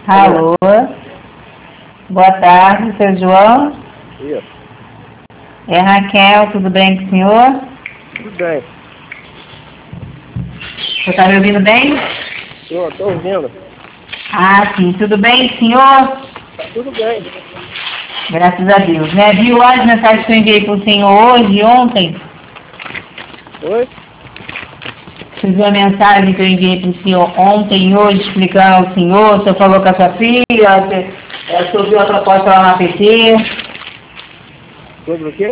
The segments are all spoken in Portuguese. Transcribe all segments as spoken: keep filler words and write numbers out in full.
Alô? Boa tarde, seu João? Isso. É Raquel, tudo bem com o senhor? Tudo bem. Você está me ouvindo bem? Estou, estou ouvindo. Ah, sim. Tudo bem, senhor? Tá tudo bem. Graças a Deus. Né? Viu as mensagens que eu enviei para o senhor hoje, ontem? Oi? Você viu a mensagem que eu enviei para o senhor ontem e hoje, explicando ao senhor, o senhor falou com a sua filha, você, é, o senhor viu a proposta lá no A P T? Sobre o quê?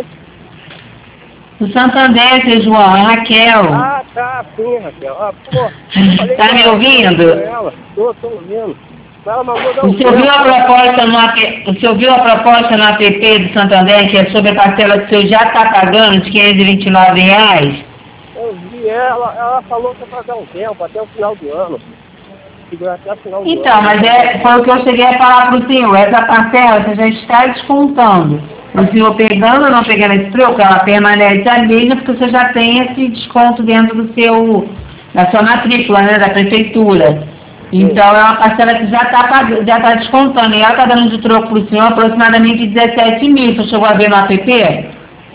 O Santander, seu João, é Raquel. Ah, tá, sim, Raquel. Ah, pô. Está me ouvindo? Ela. Tô, tô ouvindo. Ela mandou dar um O senhor viu a tempo. proposta no A P, o senhor viu a proposta no A P P do Santander, que é sobre a parcela que o senhor já está pagando de quinhentos e vinte e nove reais? Eu vi ela, ela falou que ia dar um tempo até o final do ano. Segurar até o final do Então, ano. mas é, foi o que eu cheguei a falar para o senhor. Essa parcela você já está descontando. O senhor pegando ou não pegando esse troco, ela permanece a mesma, porque você já tem esse desconto dentro do seu, da sua matrícula, né, da prefeitura. Então, é uma parcela que já está já tá descontando. E ela está dando de troco para o senhor aproximadamente dezessete mil. Você chegou a ver no A P P?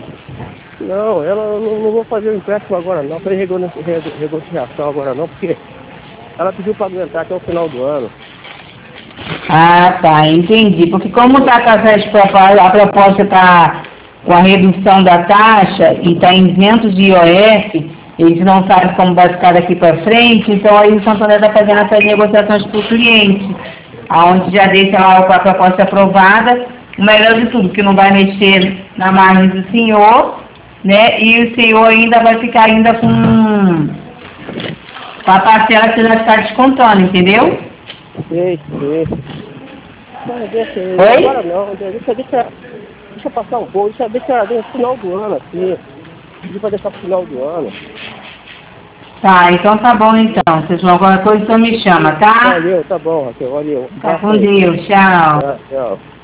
Não, ela não, não vou fazer o empréstimo agora não, fazer negociação agora não, porque ela pediu para aguentar até o final do ano. Ah, tá, entendi. Porque como está com essa, a proposta está com a redução da taxa e está em isentos de I O F, eles não sabem como vai ficar daqui para frente, então aí o Santander está fazendo essas negociações para o cliente, aonde já deixa lá com a proposta aprovada, o melhor de tudo, que não vai mexer na margem do senhor, né? E o senhor ainda vai ficar ainda com, com a parcela que você já está descontando, entendeu? Sei, sei. Mas deixa, Oi? agora não, deixa, deixa, deixa eu passar um pouco, deixa, deixa no final do ano, assim. Pedi para deixar pro final do ano. Tá, então tá bom então. Se tiver alguma coisa, então me chama, tá? Valeu, tá bom, Raquel, valeu. Tá com Deus, tchau. Tchau, tchau.